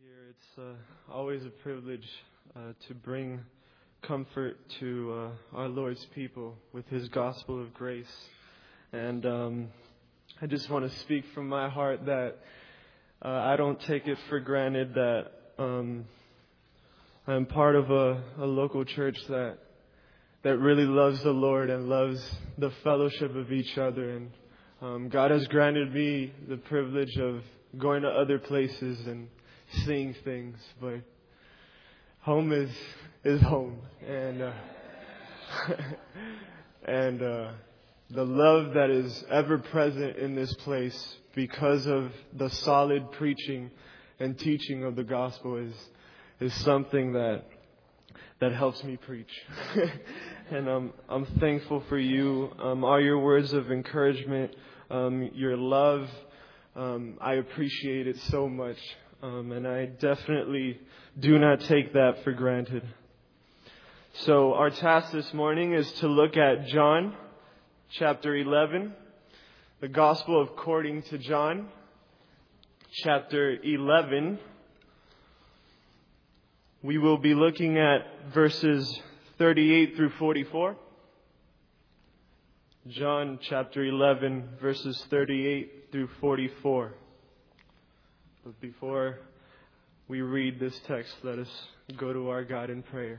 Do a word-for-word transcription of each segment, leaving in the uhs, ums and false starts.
here. It's uh, always a privilege uh, to bring comfort to uh, our Lord's people with His gospel of grace. And um, I just want to speak from my heart that uh, I don't take it for granted that um, I'm part of a, a local church that that really loves the Lord and loves the fellowship of each other. And um, God has granted me the privilege of going to other places and seeing things, but home is is home, and uh, and uh, the love that is ever present in this place because of the solid preaching and teaching of the gospel is is something that that helps me preach. And um, I'm thankful for you. Um, all your words of encouragement, um, your love, um, I appreciate it so much. Um, and I definitely do not take that for granted. So our task this morning is to look at John chapter eleven, the Gospel according to John chapter eleven. We will be looking at verses thirty-eight through forty-four. John chapter eleven, verses thirty-eight through forty-four. But before we read this text, let us go to our God in prayer.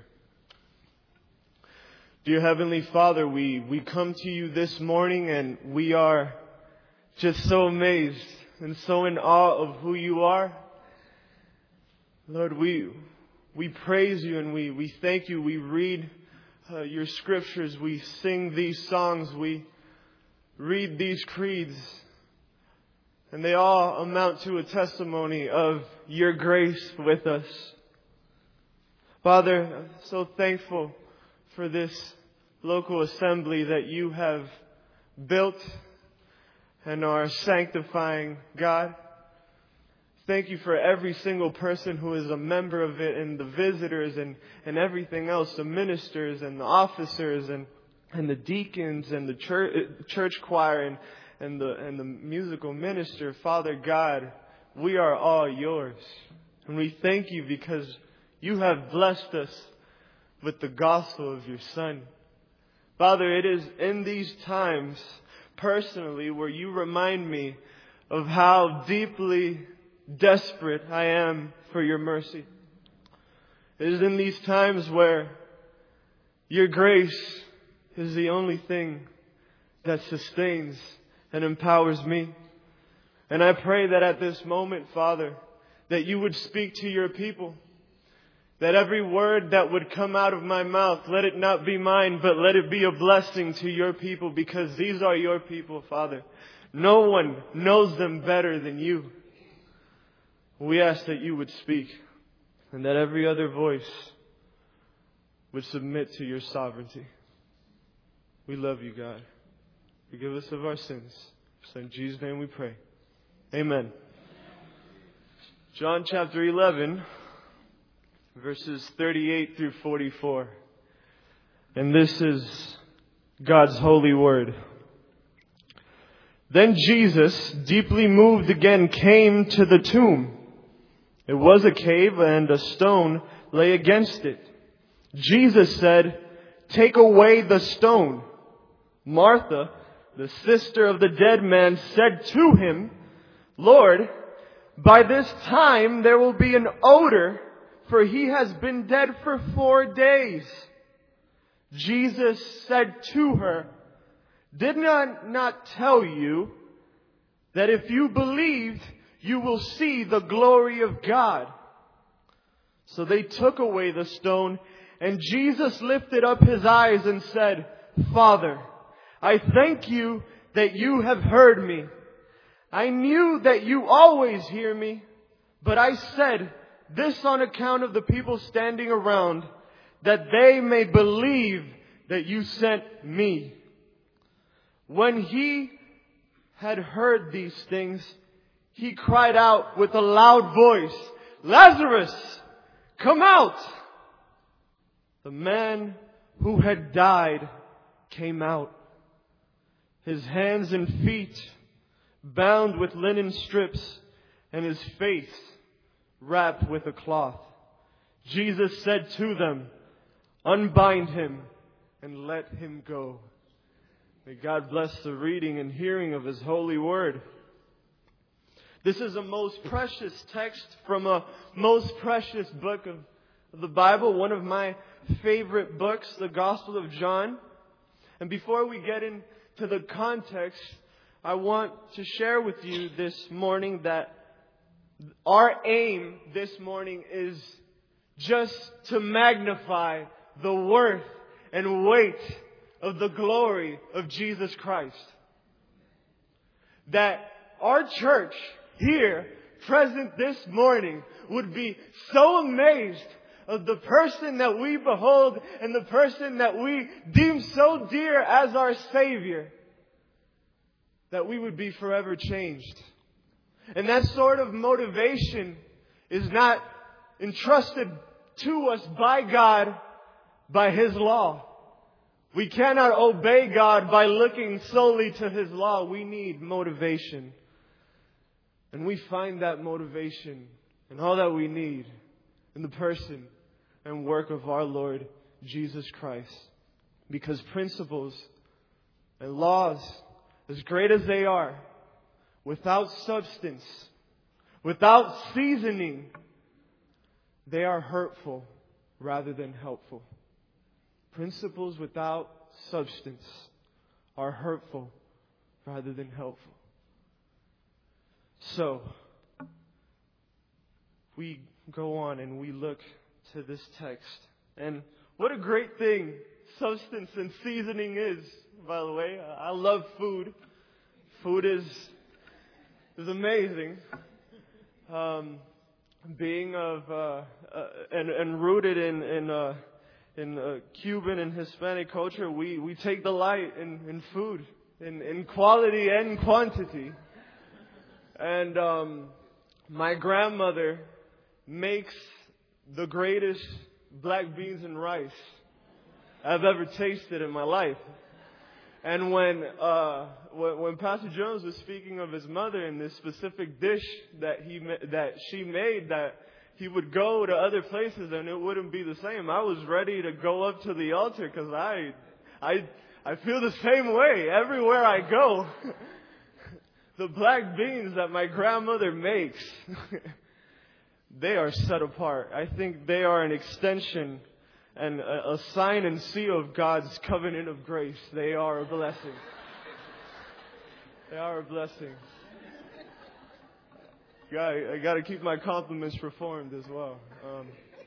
Dear Heavenly Father, we, we come to you this morning and we are just so amazed and so in awe of who you are. Lord, we we praise you and we, we thank you. We read uh, your scriptures. We sing these songs. We read these creeds. And they all amount to a testimony of your grace with us. Father, I'm so thankful for this local assembly that you have built and are sanctifying, God. Thank you for every single person who is a member of it, and the visitors and, and everything else, the ministers and the officers and, and the deacons and the church, church choir and And the and the musical minister. Father God, we are all yours. And we thank you because you have blessed us with the gospel of your Son. Father, it is in these times, personally, where you remind me of how deeply desperate I am for your mercy. It is in these times where your grace is the only thing that sustains and empowers me. And I pray that at this moment, Father, that you would speak to your people. That every word that would come out of my mouth, let it not be mine, but let it be a blessing to your people, because these are your people, Father. No one knows them better than you. We ask that you would speak and that every other voice would submit to your sovereignty. We love you, God. Forgive us of our sins. So in Jesus' name we pray. Amen. John chapter eleven, verses thirty-eight through forty-four. And this is God's holy word. Then Jesus, deeply moved again, came to the tomb. It was a cave, and a stone lay against it. Jesus said, "Take away the stone." Martha, the sister of the dead man, said to him, "Lord, by this time there will be an odor, for he has been dead for four days." Jesus said to her, "Did I not tell you that if you believed, you will see the glory of God?" So they took away the stone, and Jesus lifted up his eyes and said, "Father, I thank you that you have heard me. I knew that you always hear me, but I said this on account of the people standing around, that they may believe that you sent me." When he had heard these things, he cried out with a loud voice, "Lazarus, come out!" The man who had died came out, his hands and feet bound with linen strips, and his face wrapped with a cloth. Jesus said to them, "Unbind him and let him go." May God bless the reading and hearing of His holy word. This is a most precious text from a most precious book of the Bible, one of my favorite books, the Gospel of John. And before we get into the context, I want to share with you this morning that our aim this morning is just to magnify the worth and weight of the glory of Jesus Christ. That our church here present this morning would be so amazed of the person that we behold and the person that we deem so dear as our Savior, that we would be forever changed. And that sort of motivation is not entrusted to us by God, by His law. We cannot obey God by looking solely to His law. We need motivation. And we find that motivation and all that we need in the person and work of our Lord Jesus Christ. Because principles and laws, as great as they are, without substance, without seasoning, they are hurtful rather than helpful. Principles without substance are hurtful rather than helpful. So, we go on and we look to this text. And what a great thing substance and seasoning is, by the way. I love food. Food is is amazing. Um, being of uh, uh, and and rooted in in uh, in uh, Cuban and Hispanic culture, we, we take delight in, in food, in in quality and quantity. And um, my grandmother makes the greatest black beans and rice I've ever tasted in my life. And when, uh, when when Pastor Jones was speaking of his mother and this specific dish that he that she made, that he would go to other places and it wouldn't be the same, I was ready to go up to the altar because I I I feel the same way everywhere I go. The black beans that my grandmother makes, they are set apart. I think they are an extension and a, a sign and seal of God's covenant of grace. They are a blessing. They are a blessing. Yeah, I, I got to keep my compliments performed as well. Um,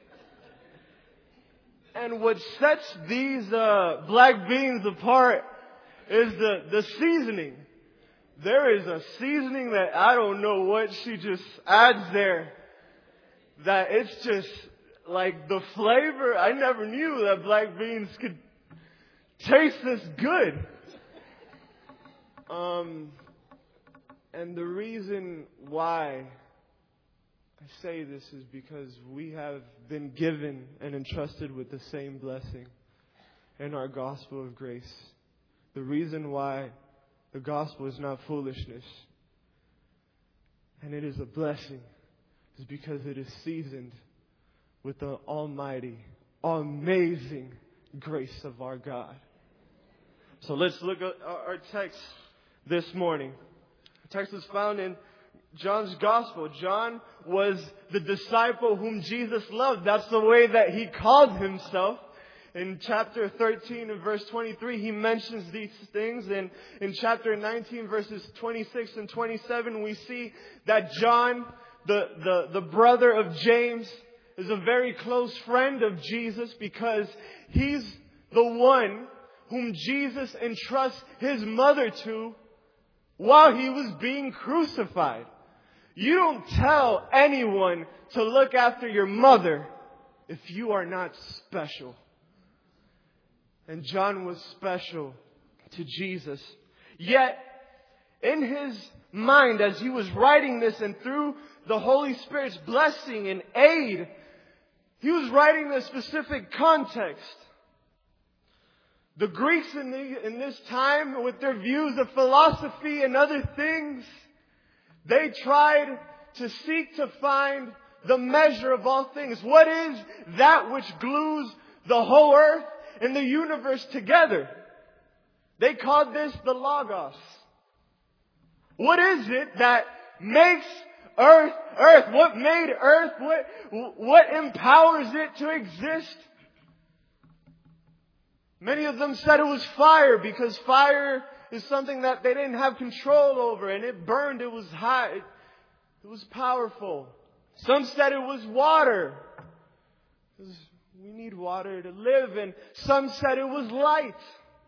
and what sets these uh, black beans apart is the, the seasoning. There is a seasoning that I don't know what she just adds there. That it's just like the flavor. I never knew that black beans could taste this good. Um, and the reason why I say this is because we have been given and entrusted with the same blessing in our gospel of grace. The reason why the gospel is not foolishness, and it is a blessing, is because it is seasoned with the almighty, amazing grace of our God. So let's look at our text this morning. The text is found in John's gospel. John was the disciple whom Jesus loved. That's the way that he called himself. In chapter thirteen and verse twenty-three, he mentions these things. And in chapter nineteen, verses twenty-six and twenty-seven, we see that John, the, the, the brother of James, is a very close friend of Jesus because he's the one whom Jesus entrusts his mother to while he was being crucified. You don't tell anyone to look after your mother if you are not special. And John was special to Jesus. Yet, in his mind, as he was writing this and through the Holy Spirit's blessing and aid, he was writing the specific context. The Greeks in, the, in this time, with their views of philosophy and other things, they tried to seek to find the measure of all things? What is that which glues the whole earth and the universe together? They called this the Logos. What is it that makes earth, earth? What made earth? What, what empowers it to exist? Many of them said it was fire, because fire is something that they didn't have control over, and it burned, it was hot, it, it was powerful. Some said it was water, because we need water to live, and some said it was light.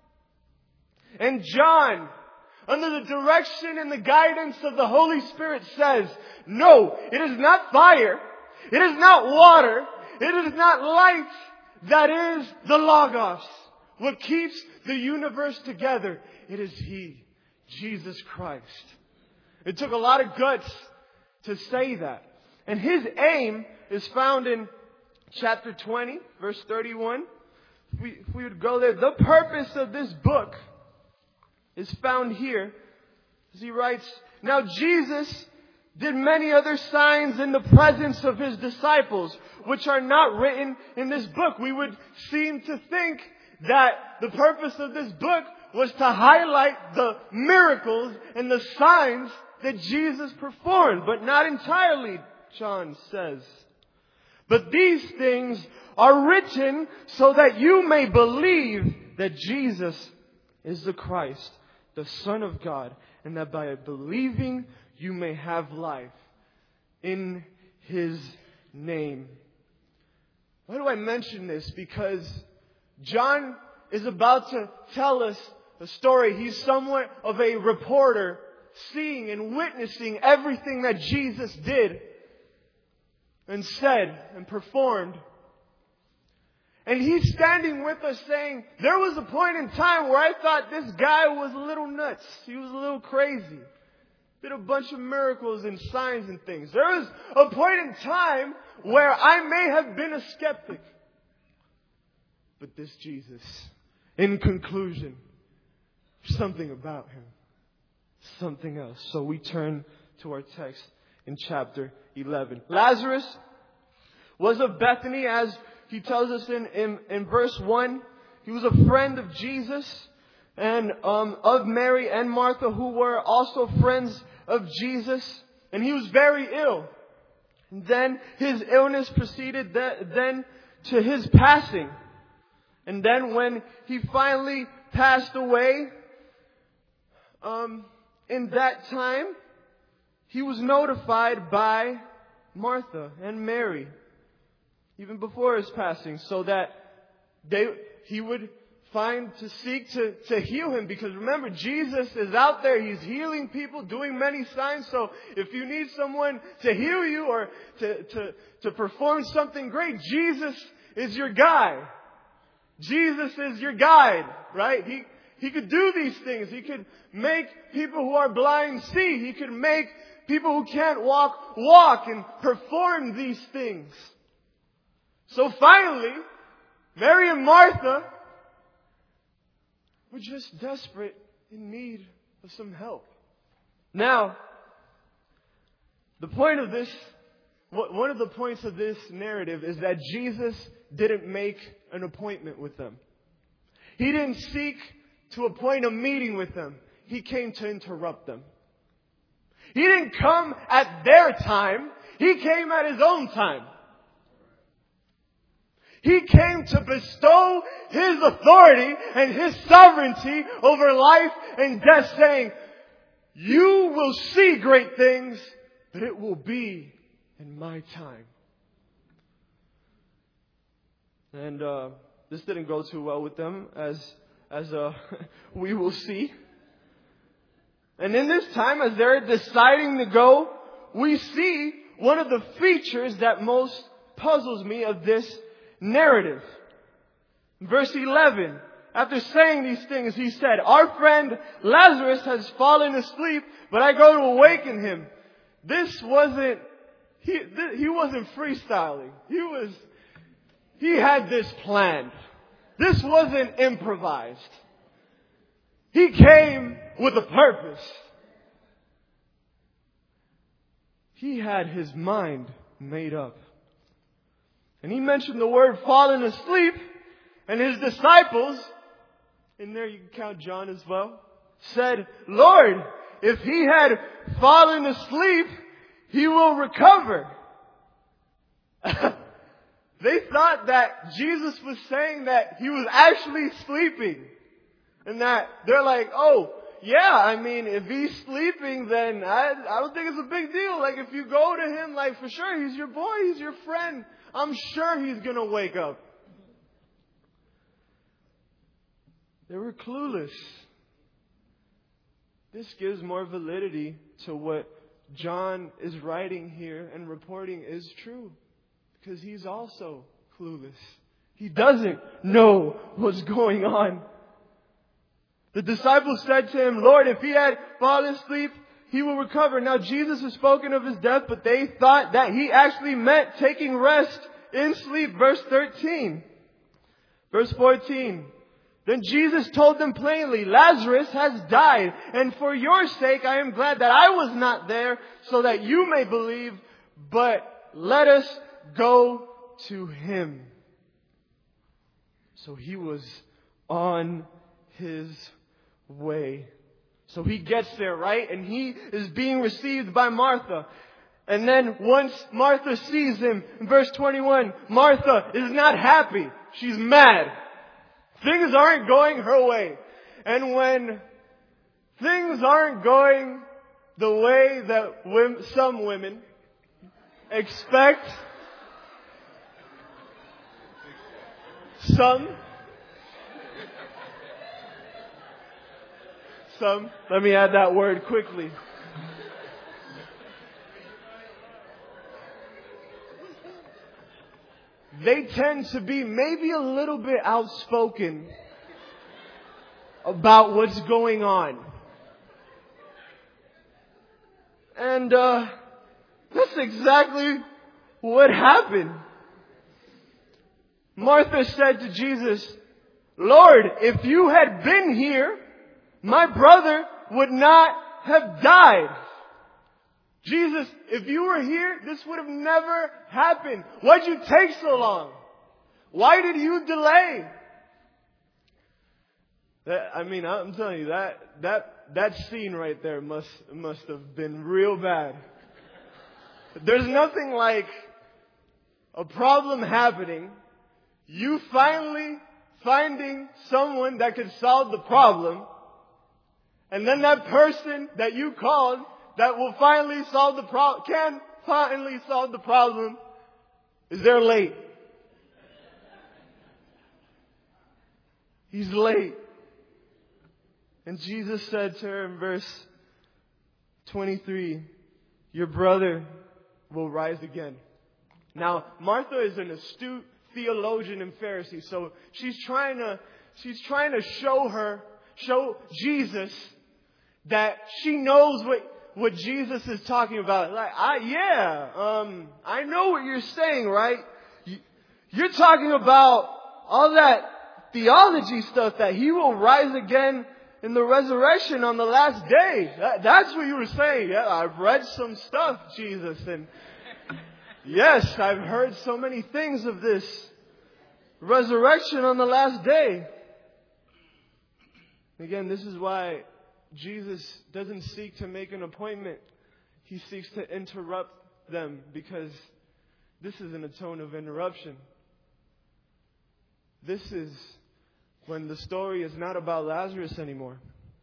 And John, under the direction and the guidance of the Holy Spirit, says, no, it is not fire, it is not water, it is not light, that is the Logos. What keeps the universe together, it is He, Jesus Christ. It took a lot of guts to say that. And His aim is found in chapter twenty, verse thirty-one. If we, if we would go there, the purpose of this book is found here. As he writes, now Jesus did many other signs in the presence of His disciples, which are not written in this book. We would seem to think that the purpose of this book was to highlight the miracles and the signs that Jesus performed, but not entirely, John says. But these things are written so that you may believe that Jesus is the Christ, the Son of God, and that by believing you may have life in His name. Why do I mention this? Because John is about to tell us a story. He's somewhat of a reporter, seeing and witnessing everything that Jesus did and said and performed. And he's standing with us saying, there was a point in time where I thought this guy was a little nuts. He was a little crazy. Did a bunch of miracles and signs and things. There was a point in time where I may have been a skeptic. But this Jesus, in conclusion, something about Him. Something else. So we turn to our text in chapter eleven. Lazarus was of Bethany, as he tells us in, in, in verse one. He was a friend of Jesus and um, of Mary and Martha, who were also friends of Jesus. And he was very ill. And then his illness proceeded th- then to his passing. And then when he finally passed away, um, in that time, he was notified by Martha and Mary, even before his passing, so that they he would find to seek to, to heal him. Because remember, Jesus is out there. He's healing people, doing many signs. So if you need someone to heal you or to, to, to perform something great, Jesus is your guy. Jesus is your guide, right? He, he could do these things. He could make people who are blind see. He could make people who can't walk, walk and perform these things. So finally, Mary and Martha were just desperate in need of some help. Now, the point of this, one of the points of this narrative is that Jesus didn't make an appointment with them. He didn't seek to appoint a meeting with them. He came to interrupt them. He didn't come at their time. He came at His own time. He came to bestow His authority and His sovereignty over life and death, saying, you will see great things, but it will be in my time. And uh, this didn't go too well with them, as as uh, we will see. And in this time, as they're deciding to go, we see one of the features that most puzzles me of this narrative. Verse eleven. After saying these things, he said, our friend Lazarus has fallen asleep, but I go to awaken him. This wasn't, he, th- he wasn't freestyling. He was, he had this planned. This wasn't improvised. He came with a purpose. He had his mind made up. And he mentioned the word fallen asleep, and his disciples, in there you can count John as well, said, Lord, if he had fallen asleep, he will recover. They thought that Jesus was saying that he was actually sleeping. And that they're like, oh, yeah, I mean, if he's sleeping, then I, I don't think it's a big deal. Like, if you go to him, like, for sure, he's your boy, he's your friend. I'm sure he's going to wake up. They were clueless. This gives more validity to what John is writing here and reporting is true. Because he's also clueless. He doesn't know what's going on. The disciples said to him, Lord, if he had fallen asleep, he will recover. Now Jesus has spoken of his death, but they thought that he actually meant taking rest in sleep. Verse thirteen. Verse fourteen. Then Jesus told them plainly, Lazarus has died, and for your sake I am glad that I was not there, so that you may believe, but let us go to him. So he was on his way. So he gets there, right? And he is being received by Martha. And then once Martha sees him, in verse twenty-one, Martha is not happy. She's mad. Things aren't going her way. And when things aren't going the way that women, some women expect, some Some. Let me add that word quickly. They tend to be maybe a little bit outspoken about what's going on. And uh, that's exactly what happened. Martha said to Jesus, Lord, if you had been here, my brother would not have died. Jesus, if you were here, this would have never happened. Why'd you take so long? Why did you delay? That, I mean, I'm telling you, that that that scene right there must must have been real bad. There's nothing like a problem happening, you finally finding someone that could solve the problem, and then that person that you called that will finally solve the problem, can finally solve the problem, is there late. He's late. And Jesus said to her in verse twenty-three, your brother will rise again. Now, Martha is an astute theologian and Pharisee, so she's trying to, she's trying to show her, show Jesus that she knows what, what Jesus is talking about. Like, I, yeah, um, I know what you're saying, right? You're talking about all that theology stuff, that he will rise again in the resurrection on the last day. That, that's what you were saying. Yeah, I've read some stuff, Jesus, and yes, I've heard so many things of this resurrection on the last day. Again, this is why Jesus doesn't seek to make an appointment. He seeks to interrupt them, because this isn't a tone of interruption. This is when the story is not about Lazarus anymore.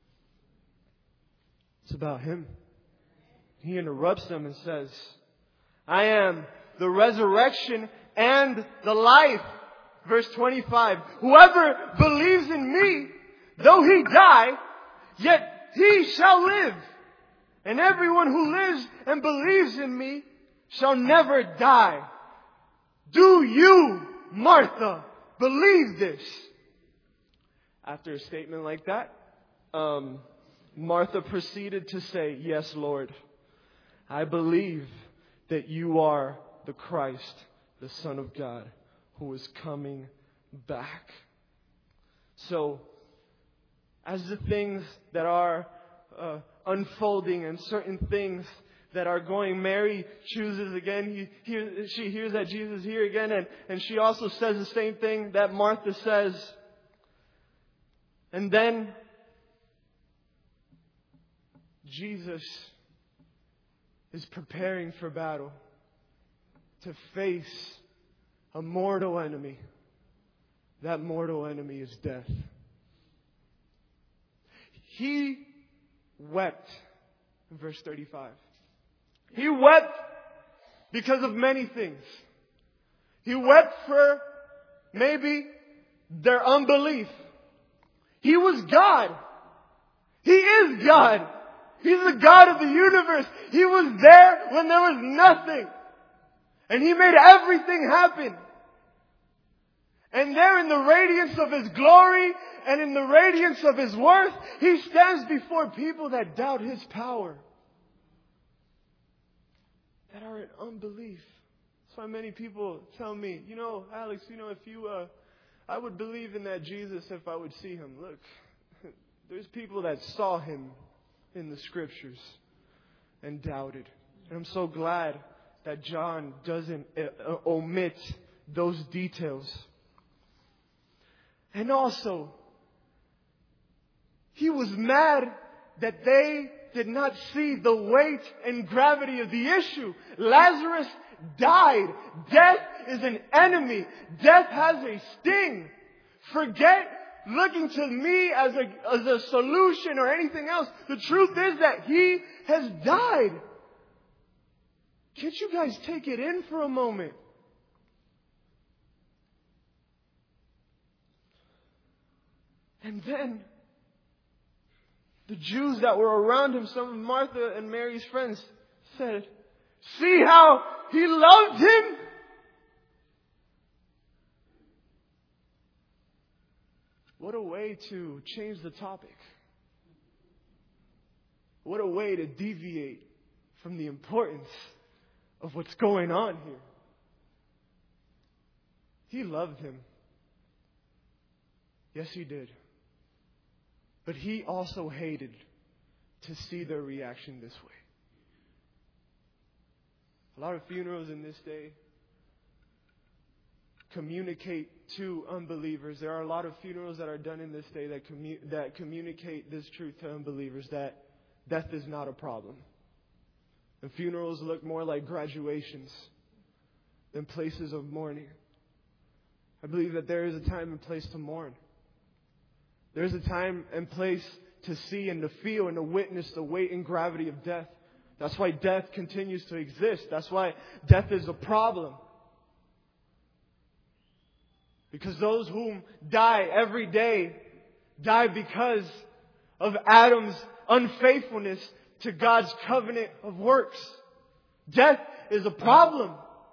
It's about him. He interrupts them and says, I am the resurrection and the life. Verse twenty-five. Whoever believes in me, though he die, yet he shall live. And everyone who lives and believes in me shall never die. Do you, Martha, believe this? After a statement like that, um, Martha proceeded to say, yes, Lord, I believe that you are the Christ, the Son of God, who is coming back. So, as the things that are uh, unfolding and certain things that are going. Mary chooses again. He hears, she hears that Jesus is here again. And, and she also says the same thing that Martha says. And then Jesus is preparing for battle to face a mortal enemy. That mortal enemy is death. He wept in verse thirty-five. He wept because of many things. He wept for maybe their unbelief. He was God. He is God. He's the God of the universe. He was there when there was nothing. And He made everything happen. And there in the radiance of His glory and in the radiance of His worth, He stands before people that doubt His power. That are in unbelief. That's why many people tell me, you know, Alex, you know, if you, uh, I would believe in that Jesus if I would see Him. Look, there's people that saw Him in the Scriptures and doubted. And I'm so glad that John doesn't uh, omit those details. And also, he was mad that they did not see the weight and gravity of the issue. Lazarus died. Death is an enemy. Death has a sting. Forget looking to me as a, as a solution or anything else. The truth is that he has died. Can't you guys take it in for a moment? And then the Jews that were around him, some of Martha and Mary's friends, said, "See how he loved him?" What a way to change the topic. What a way to deviate from the importance of what's going on here. He loved him. Yes, he did. But he also hated to see their reaction this way. A lot of funerals in this day communicate to unbelievers. There are a lot of funerals that are done in this day that commu- that communicate this truth to unbelievers, that death is not a problem. And funerals look more like graduations than places of mourning. I believe that there is a time and place to mourn. There's a time and place to see and to feel and to witness the weight and gravity of death. That's why death continues to exist. That's why death is a problem. Because those whom die every day die because of Adam's unfaithfulness to God's covenant of works. Death is a problem.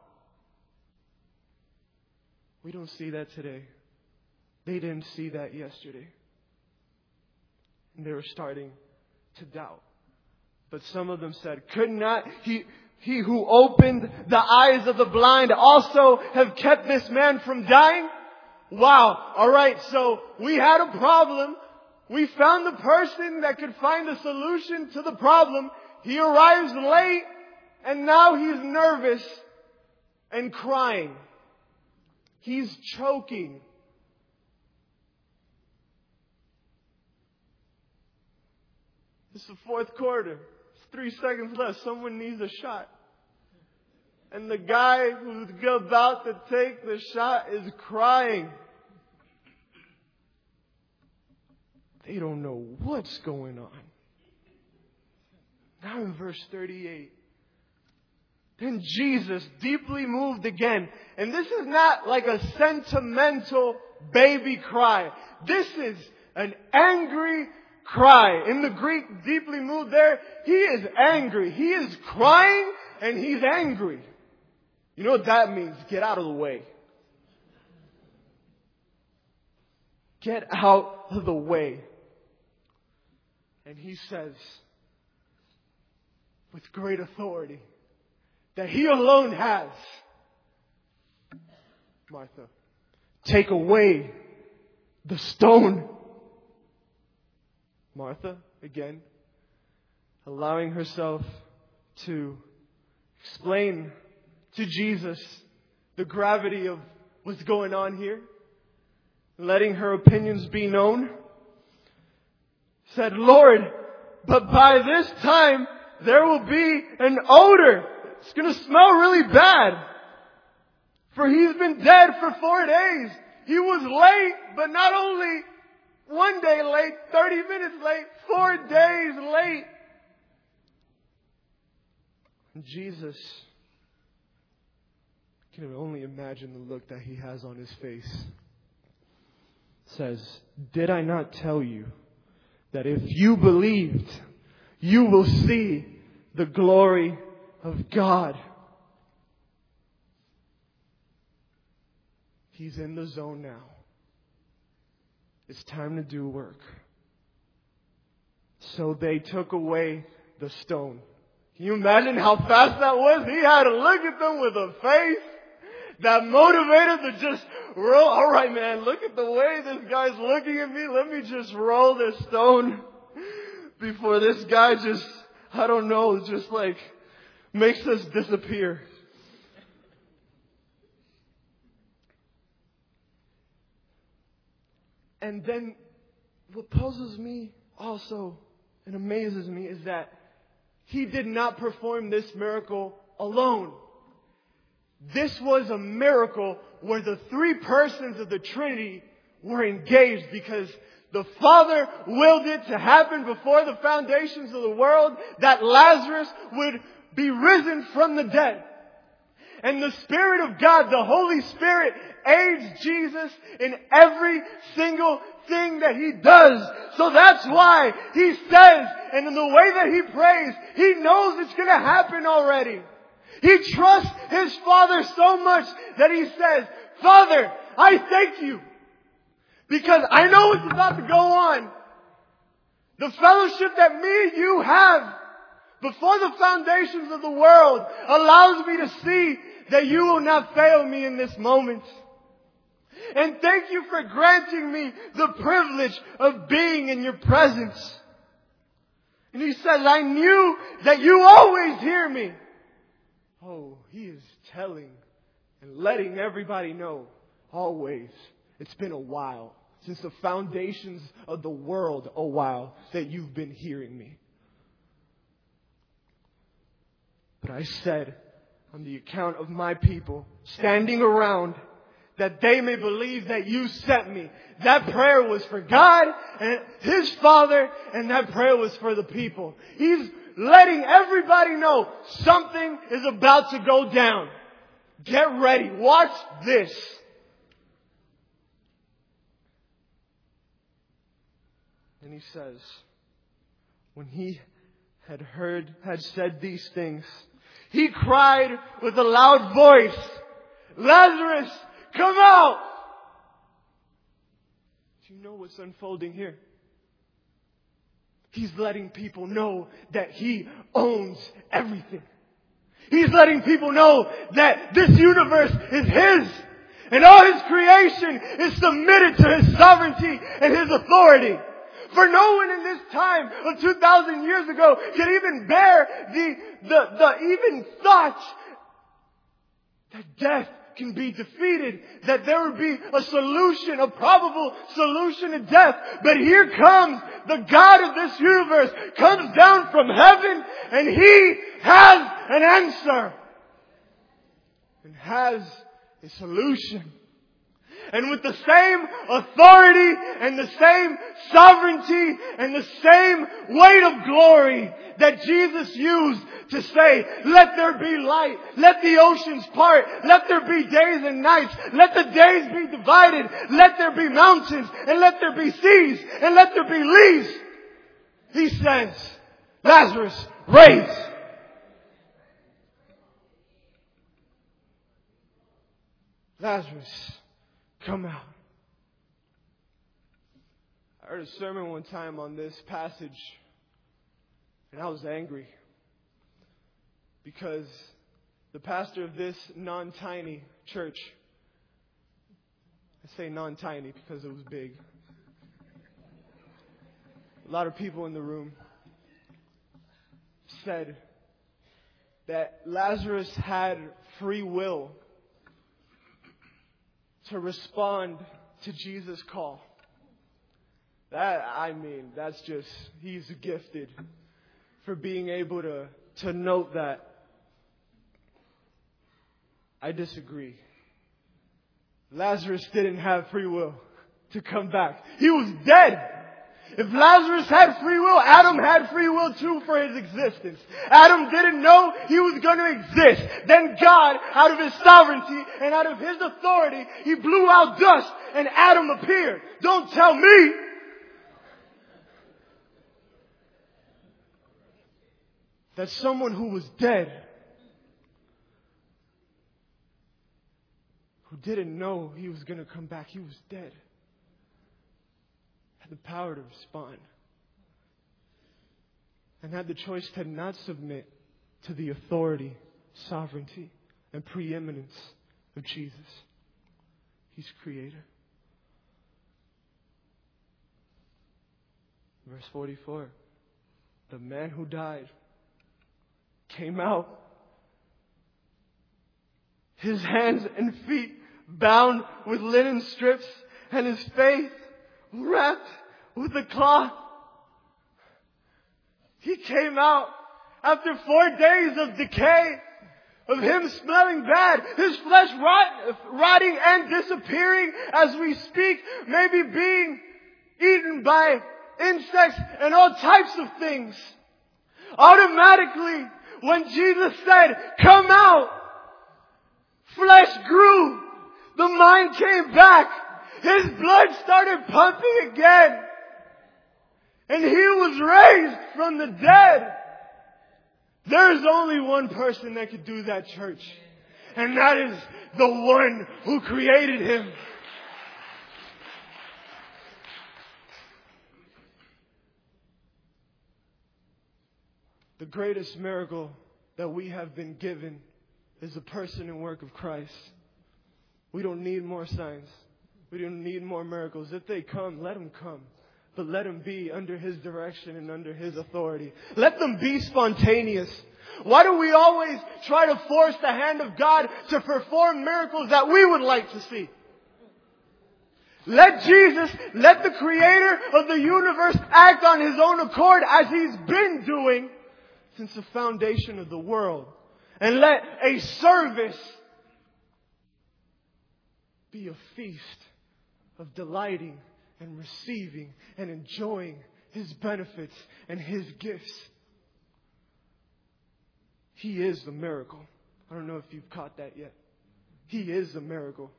We don't see that today. They didn't see that yesterday. And they were starting to doubt. But some of them said, could not he, he who opened the eyes of the blind also have kept this man from dying? Wow. All right. So we had a problem. We found the person that could find a solution to the problem. He arrives late and now he's nervous and crying. He's choking. It's the fourth quarter. It's three seconds left. Someone needs a shot. And the guy who's about to take the shot is crying. They don't know what's going on. Now in verse thirty-eight. Then Jesus, deeply moved again. And this is not like a sentimental baby cry. This is an angry cry. In the Greek, deeply moved there, he is angry. He is crying and he's angry. You know what that means? Get out of the way. Get out of the way. And he says, with great authority, that he alone has, Martha, take away the stone. Martha, again, allowing herself to explain to Jesus the gravity of what's going on here, letting her opinions be known, said, "Lord, but by this time there will be an odor. It's going to smell really bad. For he's been dead for four days. He was late, but not only one day late, thirty minutes late, four days late." And Jesus, I can only imagine the look that he has on his face, says, "Did I not tell you that if you believed, you will see the glory of God?" He's in the zone now. It's time to do work. So they took away the stone. Can you imagine how fast that was? He had to look at them with a face that motivated to just roll. All right, man, look at the way this guy's looking at me. Let me just roll this stone before this guy just, I don't know, just like makes us disappear. And then what puzzles me also and amazes me is that he did not perform this miracle alone. This was a miracle where the three persons of the Trinity were engaged, because the Father willed it to happen before the foundations of the world, that Lazarus would be risen from the dead. And the Spirit of God, the Holy Spirit, aids Jesus in every single thing that He does. So that's why He says, and in the way that He prays, He knows it's going to happen already. He trusts His Father so much that He says, "Father, I thank You, because I know what's about to go on. The fellowship that me and You have before the foundations of the world allows me to see that You will not fail me in this moment. And thank You for granting me the privilege of being in Your presence." And He says, "I knew that You always hear me." Oh, He is telling and letting everybody know, always. It's been a while, since the foundations of the world, a while, that you've been hearing me. But I said, on the account of my people standing around, that they may believe that You sent me. That prayer was for God and His Father, and that prayer was for the people. He's letting everybody know something is about to go down. Get ready. Watch this. And He says, when He had heard, had said these things, He cried with a loud voice, "Lazarus, come out!" Do you know what's unfolding here? He's letting people know that He owns everything. He's letting people know that this universe is His. And all His creation is submitted to His sovereignty and His authority. For no one in this time of two thousand years ago could even bear the, the, the even thought that death can be defeated, that there would be a solution, a probable solution to death. But here comes the God of this universe, comes down from heaven, and He has an answer and has a solution. And with the same authority and the same sovereignty and the same weight of glory that Jesus used to say, "Let there be light, let the oceans part, let there be days and nights, let the days be divided, let there be mountains, and let there be seas, and let there be leaves," He says, "Lazarus, raise." Lazarus, come out. I heard a sermon one time on this passage, and I was angry because the pastor of this non-tiny church, I say non-tiny because it was big, a lot of people in the room, said that Lazarus had free will to respond to Jesus' call. That, I mean, that's just, he's gifted for being able to, to note that. I disagree. Lazarus didn't have free will to come back. He was dead. If Lazarus had free will, Adam had free will too for his existence. Adam didn't know he was going to exist. Then God, out of His sovereignty and out of His authority, He blew out dust and Adam appeared. Don't tell me that someone who was dead, who didn't know he was going to come back, he was dead, had the power to respond and had the choice to not submit to the authority, sovereignty, and preeminence of Jesus. He's Creator. Verse forty-four. The man who died came out, his hands and feet bound with linen strips, and his face wrapped with a cloth. He came out after four days of decay, of him smelling bad, his flesh rot, rotting and disappearing as we speak, maybe being eaten by insects and all types of things. Automatically, when Jesus said, "Come out," flesh grew. The mind came back. His blood started pumping again. And he was raised from the dead. There is only one person that could do that, church. And that is the one who created him. The greatest miracle that we have been given is the person and work of Christ. We don't need more signs. We don't need more miracles. If they come, let them come. But let them be under His direction and under His authority. Let them be spontaneous. Why do we always try to force the hand of God to perform miracles that we would like to see? Let Jesus, let the Creator of the universe act on His own accord as He's been doing since the foundation of the world. And let a service be a feast of delighting and receiving and enjoying His benefits and His gifts. He is the miracle. I don't know if you've caught that yet. He is the miracle.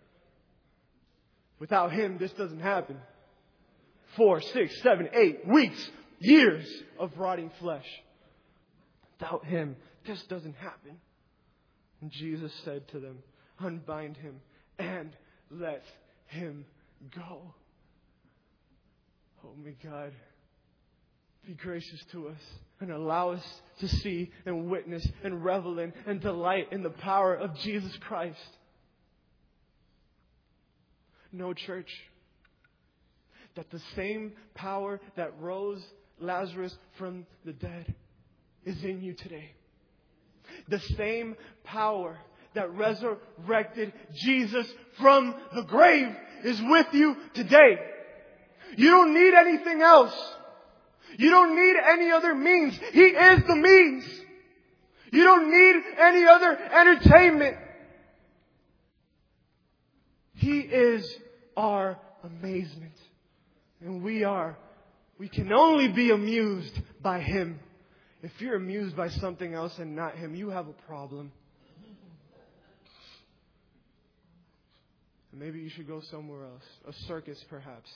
Without Him, this doesn't happen. Four, six, seven, eight weeks, years of rotting flesh. Without Him, this doesn't happen. And Jesus said to them, "Unbind him and let him go." Oh my God, be gracious to us and allow us to see and witness and revel in and delight in the power of Jesus Christ. Know, church, that the same power that rose Lazarus from the dead is in you today. The same power that resurrected Jesus from the grave is with you today. You don't need anything else. You don't need any other means. He is the means. You don't need any other entertainment. He is our amazement. And we are, we can only be amused by Him. If you're amused by something else and not Him, you have a problem. Maybe you should go somewhere else. A circus, perhaps.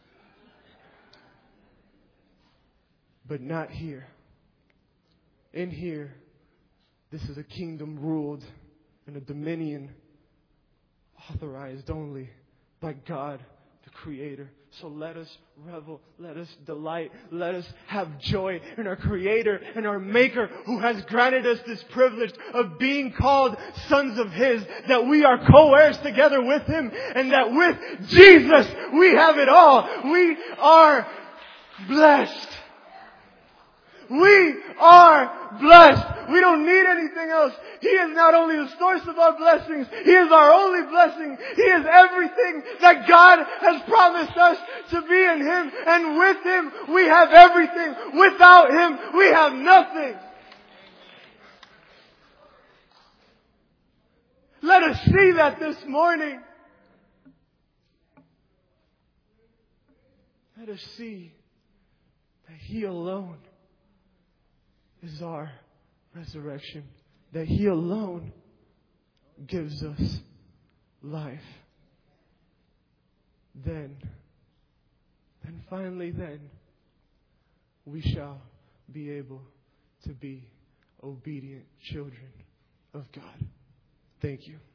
But not here. In here, this is a kingdom ruled and a dominion authorized only by God, the Creator. So let us revel, let us delight, let us have joy in our Creator and our Maker who has granted us this privilege of being called sons of His, that we are co-heirs together with Him, and that with Jesus we have it all. We are blessed. We are blessed. We don't need anything else. He is not only the source of our blessings, He is our only blessing. He is everything that God has promised us to be in Him. And with Him, we have everything. Without Him, we have nothing. Let us see that this morning. Let us see that He alone is our resurrection. That He alone gives us life. Then, then finally then, we shall be able to be obedient children of God. Thank you.